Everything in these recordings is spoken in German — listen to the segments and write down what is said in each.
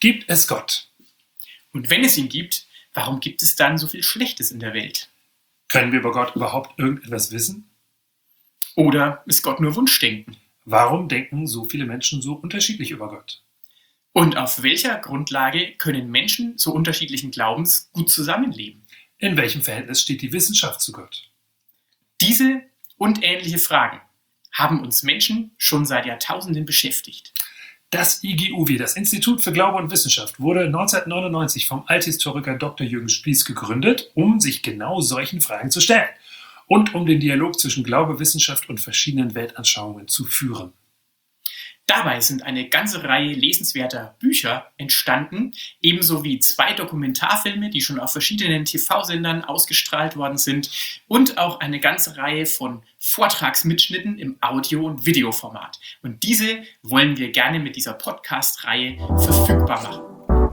Gibt es Gott? Und wenn es ihn gibt, warum gibt es dann so viel Schlechtes in der Welt? Können wir über Gott überhaupt irgendetwas wissen? Oder ist Gott nur Wunschdenken? Warum denken so viele Menschen so unterschiedlich über Gott? Und auf welcher Grundlage können Menschen so unterschiedlichen Glaubens gut zusammenleben? In welchem Verhältnis steht die Wissenschaft zu Gott? Diese und ähnliche Fragen haben uns Menschen schon seit Jahrtausenden beschäftigt. Das IGUW, das Institut für Glaube und Wissenschaft, wurde 1999 vom Althistoriker Dr. Jürgen Spieß gegründet, um sich genau solchen Fragen zu stellen und um den Dialog zwischen Glaube, Wissenschaft und verschiedenen Weltanschauungen zu führen. Dabei sind eine ganze Reihe lesenswerter Bücher entstanden, ebenso wie 2 Dokumentarfilme, die schon auf verschiedenen TV-Sendern ausgestrahlt worden sind, und auch eine ganze Reihe von Vortragsmitschnitten im Audio- und Videoformat. Und diese wollen wir gerne mit dieser Podcast-Reihe verfügbar machen.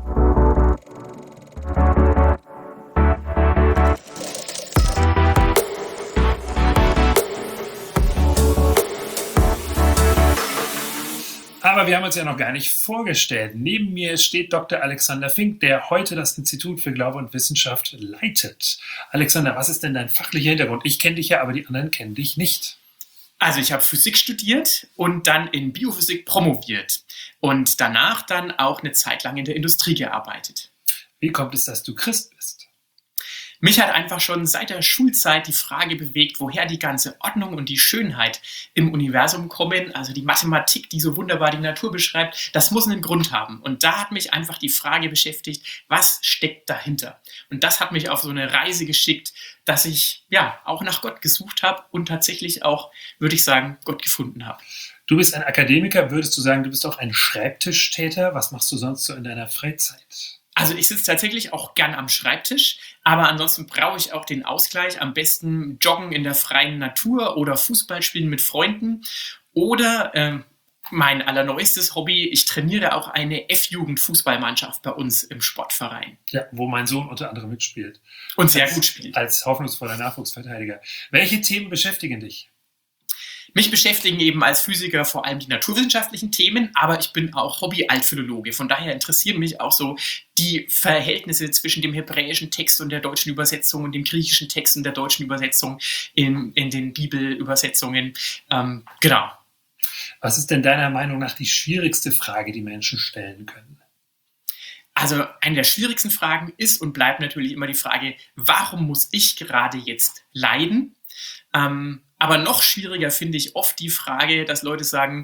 Aber wir haben uns ja noch gar nicht vorgestellt. Neben mir steht Dr. Alexander Fink, der heute das Institut für Glaube und Wissenschaft leitet. Alexander, was ist denn dein fachlicher Hintergrund? Ich kenne dich ja, aber die anderen kennen dich nicht. Also ich habe Physik studiert und dann in Biophysik promoviert und danach dann auch eine Zeit lang in der Industrie gearbeitet. Wie kommt es, dass du Christ bist? Mich hat einfach schon seit der Schulzeit die Frage bewegt, woher die ganze Ordnung und die Schönheit im Universum kommen. Also die Mathematik, die so wunderbar die Natur beschreibt, das muss einen Grund haben. Und da hat mich einfach die Frage beschäftigt, was steckt dahinter? Und das hat mich auf so eine Reise geschickt, dass ich ja auch nach Gott gesucht habe und tatsächlich auch, würde ich sagen, Gott gefunden habe. Du bist ein Akademiker, würdest du sagen, du bist auch ein Schreibtischtäter? Was machst du sonst so in deiner Freizeit? Also ich sitze tatsächlich auch gern am Schreibtisch, aber ansonsten brauche ich auch den Ausgleich. Am besten joggen in der freien Natur oder Fußball spielen mit Freunden. Oder mein allerneuestes Hobby, ich trainiere auch eine F-Jugend-Fußballmannschaft bei uns im Sportverein. Ja, wo mein Sohn unter anderem mitspielt. Und sehr gut spielt. Als hoffnungsvoller Nachwuchsverteidiger. Welche Themen beschäftigen dich? Mich beschäftigen eben als Physiker vor allem die naturwissenschaftlichen Themen, aber ich bin auch Hobby-Altphilologe. Von daher interessieren mich auch so die Verhältnisse zwischen dem hebräischen Text und der deutschen Übersetzung und dem griechischen Text und der deutschen Übersetzung in den Bibelübersetzungen. Genau. Was ist denn deiner Meinung nach die schwierigste Frage, die Menschen stellen können? Also eine der schwierigsten Fragen ist und bleibt natürlich immer die Frage, warum muss ich gerade jetzt leiden? Aber noch schwieriger finde ich oft die Frage, dass Leute sagen,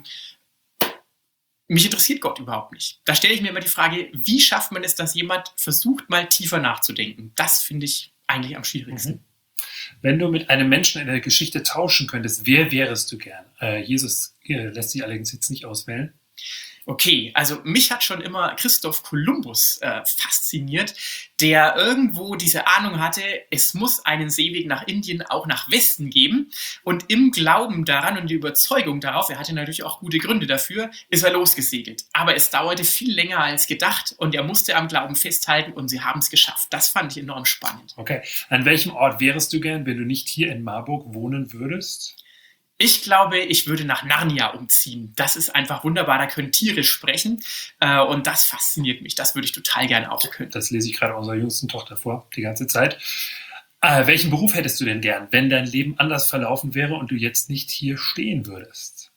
mich interessiert Gott überhaupt nicht. Da stelle ich mir immer die Frage, wie schafft man es, dass jemand versucht, mal tiefer nachzudenken? Das finde ich eigentlich am schwierigsten. Wenn du mit einem Menschen in der Geschichte tauschen könntest, wer wärest du gern? Jesus lässt sich allerdings jetzt nicht auswählen. Okay, also mich hat schon immer Christoph Kolumbus fasziniert, der irgendwo diese Ahnung hatte, es muss einen Seeweg nach Indien auch nach Westen geben. Und im Glauben daran und die Überzeugung darauf, er hatte natürlich auch gute Gründe dafür, ist er losgesegelt. Aber es dauerte viel länger als gedacht und er musste am Glauben festhalten und sie haben es geschafft. Das fand ich enorm spannend. Okay, an welchem Ort wärest du gern, wenn du nicht hier in Marburg wohnen würdest? Ich glaube, ich würde nach Narnia umziehen. Das ist einfach wunderbar, da können Tiere sprechen und das fasziniert mich. Das würde ich total gerne auch können. Das lese ich gerade unserer jüngsten Tochter vor, die ganze Zeit. Welchen Beruf hättest du denn gern, wenn dein Leben anders verlaufen wäre und du jetzt nicht hier stehen würdest?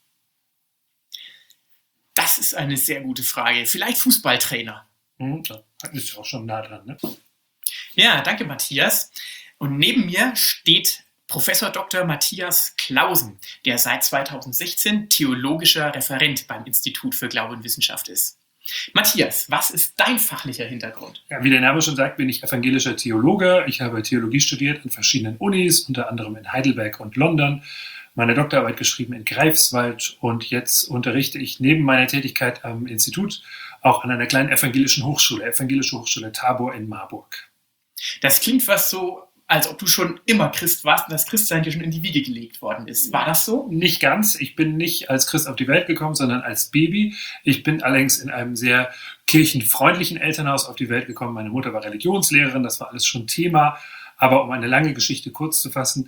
Das ist eine sehr gute Frage. Vielleicht Fußballtrainer. Das ist ja auch schon nah dran, ne? Ja, danke Matthias. Und neben mir steht Professor Dr. Matthias Clausen, der seit 2016 theologischer Referent beim Institut für Glaube und Wissenschaft ist. Matthias, was ist dein fachlicher Hintergrund? Ja, wie der Name schon sagt, bin ich evangelischer Theologe. Ich habe Theologie studiert an verschiedenen Unis, unter anderem in Heidelberg und London, meine Doktorarbeit geschrieben in Greifswald und jetzt unterrichte ich neben meiner Tätigkeit am Institut auch an einer kleinen evangelische Hochschule Tabor in Marburg. Das klingt fast so, als ob du schon immer Christ warst und das Christsein dir schon in die Wiege gelegt worden ist. War das so? Nicht ganz. Ich bin nicht als Christ auf die Welt gekommen, sondern als Baby. Ich bin allerdings in einem sehr kirchenfreundlichen Elternhaus auf die Welt gekommen. Meine Mutter war Religionslehrerin, das war alles schon Thema. Aber um eine lange Geschichte kurz zu fassen,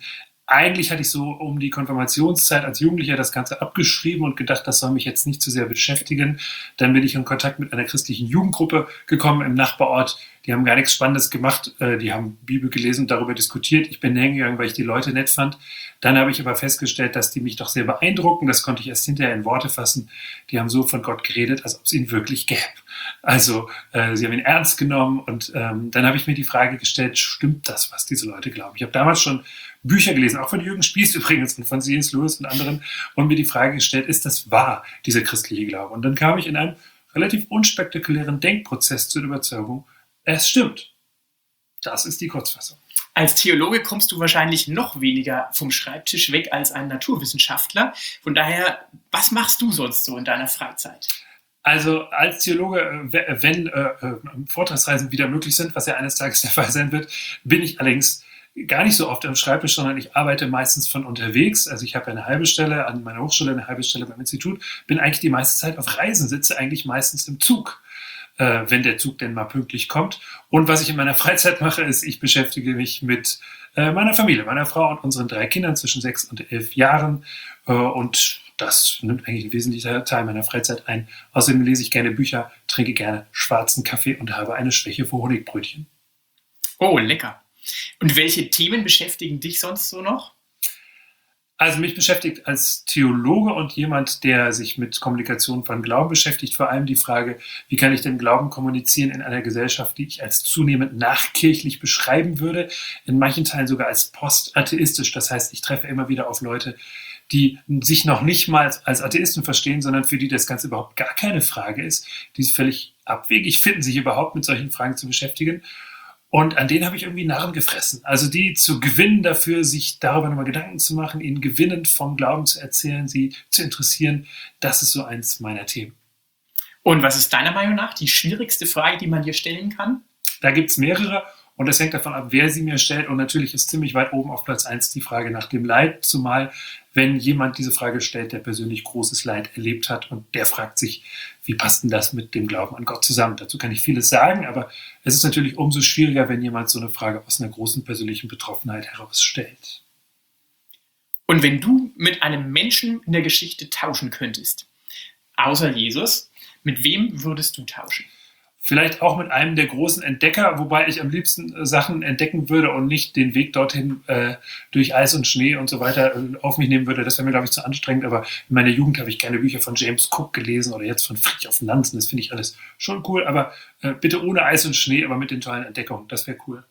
eigentlich hatte ich so um die Konfirmationszeit als Jugendlicher das Ganze abgeschrieben und gedacht, das soll mich jetzt nicht zu sehr beschäftigen. Dann bin ich in Kontakt mit einer christlichen Jugendgruppe gekommen im Nachbarort. Die haben gar nichts Spannendes gemacht. Die haben Bibel gelesen und darüber diskutiert. Ich bin hingegangen, weil ich die Leute nett fand. Dann habe ich aber festgestellt, dass die mich doch sehr beeindrucken. Das konnte ich erst hinterher in Worte fassen. Die haben so von Gott geredet, als ob es ihn wirklich gäbe. Also sie haben ihn ernst genommen und dann habe ich mir die Frage gestellt, stimmt das, was diese Leute glauben? Ich habe damals schon Bücher gelesen, auch von Jürgen Spieß übrigens und von C.S. Lewis und anderen, und mir die Frage gestellt, ist das wahr, dieser christliche Glaube? Und dann kam ich in einem relativ unspektakulären Denkprozess zur Überzeugung, es stimmt. Das ist die Kurzfassung. Als Theologe kommst du wahrscheinlich noch weniger vom Schreibtisch weg als ein Naturwissenschaftler. Von daher, was machst du sonst so in deiner Freizeit? Also als Theologe, wenn Vortragsreisen wieder möglich sind, was ja eines Tages der Fall sein wird, bin ich allerdings gar nicht so oft am Schreibtisch, sondern ich arbeite meistens von unterwegs. Also ich habe eine halbe Stelle an meiner Hochschule, eine halbe Stelle beim Institut, bin eigentlich die meiste Zeit auf Reisen, sitze eigentlich meistens im Zug, wenn der Zug denn mal pünktlich kommt. Und was ich in meiner Freizeit mache, ist, ich beschäftige mich mit meiner Familie, meiner Frau und unseren 3 Kindern zwischen 6 und 11 Jahren. Und das nimmt eigentlich ein wesentlicher Teil meiner Freizeit ein. Außerdem lese ich gerne Bücher, trinke gerne schwarzen Kaffee und habe eine Schwäche für Honigbrötchen. Oh, lecker. Und welche Themen beschäftigen dich sonst so noch? Also mich beschäftigt als Theologe und jemand, der sich mit Kommunikation von Glauben beschäftigt, vor allem die Frage, wie kann ich denn Glauben kommunizieren in einer Gesellschaft, die ich als zunehmend nachkirchlich beschreiben würde, in manchen Teilen sogar als postatheistisch. Das heißt, ich treffe immer wieder auf Leute, die sich noch nicht mal als Atheisten verstehen, sondern für die das Ganze überhaupt gar keine Frage ist, die es völlig abwegig finden, sich überhaupt mit solchen Fragen zu beschäftigen. Und an denen habe ich irgendwie Narren gefressen. Also die zu gewinnen dafür, sich darüber nochmal Gedanken zu machen, ihnen gewinnend vom Glauben zu erzählen, sie zu interessieren, das ist so eins meiner Themen. Und was ist deiner Meinung nach die schwierigste Frage, die man dir stellen kann? Da gibt es mehrere und das hängt davon ab, wer sie mir stellt. Und natürlich ist ziemlich weit oben auf Platz 1 die Frage nach dem Leid, zumal wenn jemand diese Frage stellt, der persönlich großes Leid erlebt hat und der fragt sich, wie passt denn das mit dem Glauben an Gott zusammen? Dazu kann ich vieles sagen, aber es ist natürlich umso schwieriger, wenn jemand so eine Frage aus einer großen persönlichen Betroffenheit herausstellt. Und wenn du mit einem Menschen in der Geschichte tauschen könntest, außer Jesus, mit wem würdest du tauschen? Vielleicht auch mit einem der großen Entdecker, wobei ich am liebsten Sachen entdecken würde und nicht den Weg dorthin durch Eis und Schnee und so weiter auf mich nehmen würde. Das wäre mir, glaube ich, zu anstrengend. Aber in meiner Jugend habe ich gerne Bücher von James Cook gelesen oder jetzt von Fridtjof Nansen. Das finde ich alles schon cool. Aber bitte ohne Eis und Schnee, aber mit den tollen Entdeckungen. Das wäre cool.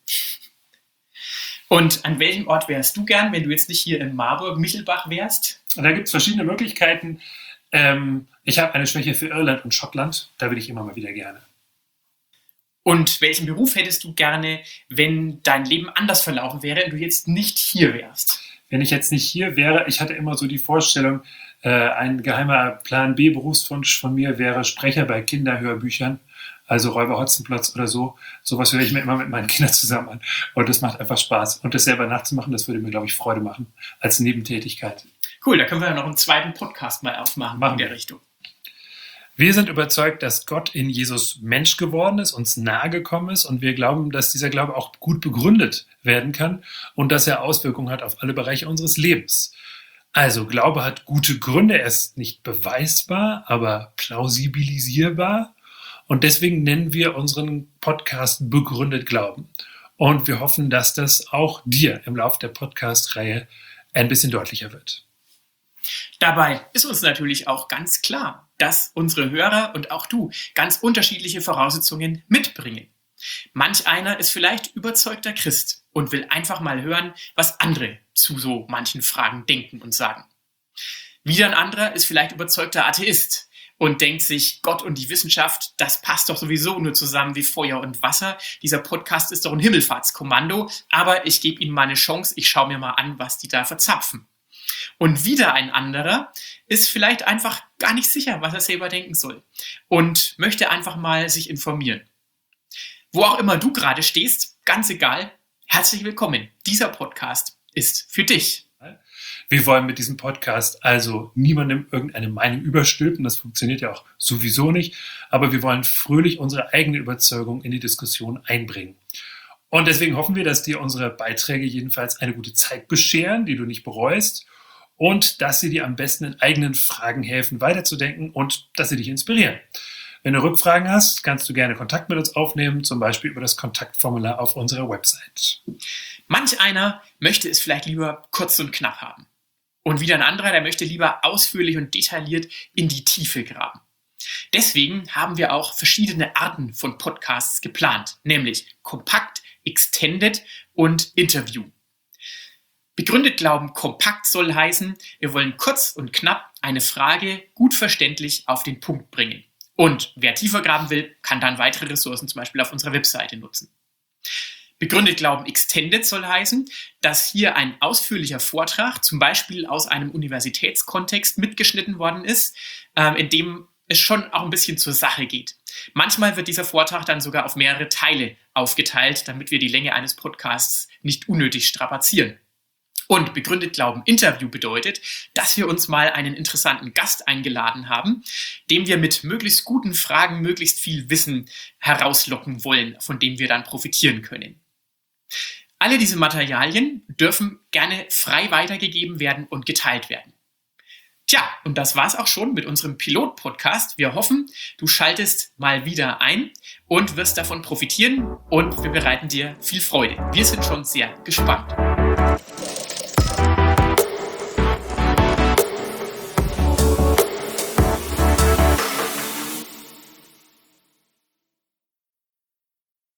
Und an welchem Ort wärst du gern, wenn du jetzt nicht hier in Marburg-Michelbach wärst? Und da gibt es verschiedene Möglichkeiten. Ich habe eine Schwäche für Irland und Schottland. Da will ich immer mal wieder gerne. Und welchen Beruf hättest du gerne, wenn dein Leben anders verlaufen wäre und du jetzt nicht hier wärst? Wenn ich jetzt nicht hier wäre, ich hatte immer so die Vorstellung, ein geheimer Plan B-Berufswunsch von mir wäre Sprecher bei Kinderhörbüchern, also Räuber Hotzenplotz oder so. Sowas höre ich mir immer mit meinen Kindern zusammen an. Und das macht einfach Spaß. Und das selber nachzumachen, das würde mir, glaube ich, Freude machen als Nebentätigkeit. Cool, da können wir ja noch einen zweiten Podcast mal aufmachen in der Richtung. Wir sind überzeugt, dass Gott in Jesus Mensch geworden ist, uns nahe gekommen ist und wir glauben, dass dieser Glaube auch gut begründet werden kann und dass er Auswirkungen hat auf alle Bereiche unseres Lebens. Also Glaube hat gute Gründe, er ist nicht beweisbar, aber plausibilisierbar und deswegen nennen wir unseren Podcast Begründet Glauben. Und wir hoffen, dass das auch dir im Laufe der Podcast-Reihe ein bisschen deutlicher wird. Dabei ist uns natürlich auch ganz klar, dass unsere Hörer und auch du ganz unterschiedliche Voraussetzungen mitbringen. Manch einer ist vielleicht überzeugter Christ und will einfach mal hören, was andere zu so manchen Fragen denken und sagen. Wieder ein anderer ist vielleicht überzeugter Atheist und denkt sich, Gott und die Wissenschaft, das passt doch sowieso nur zusammen wie Feuer und Wasser. Dieser Podcast ist doch ein Himmelfahrtskommando, aber ich gebe ihnen mal eine Chance, ich schaue mir mal an, was die da verzapfen. Und wieder ein anderer ist vielleicht einfach gar nicht sicher, was er selber denken soll und möchte einfach mal sich informieren. Wo auch immer du gerade stehst, ganz egal, herzlich willkommen. Dieser Podcast ist für dich. Wir wollen mit diesem Podcast also niemandem irgendeine Meinung überstülpen, das funktioniert ja auch sowieso nicht, aber wir wollen fröhlich unsere eigene Überzeugung in die Diskussion einbringen. Und deswegen hoffen wir, dass dir unsere Beiträge jedenfalls eine gute Zeit bescheren, die du nicht bereust, und dass sie dir am besten in eigenen Fragen helfen, weiterzudenken und dass sie dich inspirieren. Wenn du Rückfragen hast, kannst du gerne Kontakt mit uns aufnehmen, zum Beispiel über das Kontaktformular auf unserer Website. Manch einer möchte es vielleicht lieber kurz und knapp haben. Und wieder ein anderer, der möchte lieber ausführlich und detailliert in die Tiefe graben. Deswegen haben wir auch verschiedene Arten von Podcasts geplant, nämlich kompakt, extended und Interview. Begründet glauben, kompakt soll heißen, wir wollen kurz und knapp eine Frage gut verständlich auf den Punkt bringen. Und wer tiefer graben will, kann dann weitere Ressourcen zum Beispiel auf unserer Webseite nutzen. Begründet glauben, extended soll heißen, dass hier ein ausführlicher Vortrag, zum Beispiel aus einem Universitätskontext, mitgeschnitten worden ist, in dem es schon auch ein bisschen zur Sache geht. Manchmal wird dieser Vortrag dann sogar auf mehrere Teile aufgeteilt, damit wir die Länge eines Podcasts nicht unnötig strapazieren. Und begründet glauben, Interview bedeutet, dass wir uns mal einen interessanten Gast eingeladen haben, dem wir mit möglichst guten Fragen möglichst viel Wissen herauslocken wollen, von dem wir dann profitieren können. Alle diese Materialien dürfen gerne frei weitergegeben werden und geteilt werden. Tja, und das war's auch schon mit unserem Pilot-Podcast. Wir hoffen, du schaltest mal wieder ein und wirst davon profitieren und wir bereiten dir viel Freude. Wir sind schon sehr gespannt.